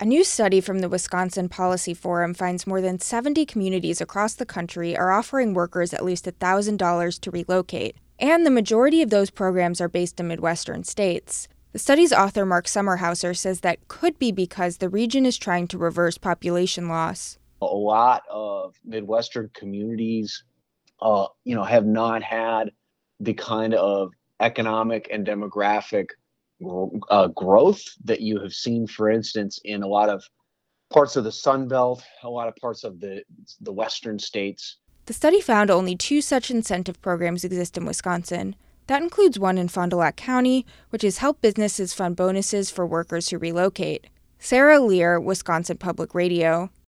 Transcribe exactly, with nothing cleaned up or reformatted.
A new study from the Wisconsin Policy Forum finds more than seventy communities across the country are offering workers at least one thousand dollars to relocate, and the majority of those programs are based in Midwestern states. The study's author, Mark Sommerhauser, says that could be because the region is trying to reverse population loss. A lot of Midwestern communities, uh, you know, have not had the kind of economic and demographic uh, growth that you have seen, for instance, in a lot of parts of the Sun Belt, a lot of parts of the the western states. The study found only two such incentive programs exist in Wisconsin. That includes one in Fond du Lac County, which has helped businesses fund bonuses for workers who relocate. Sarah Lear, Wisconsin Public Radio.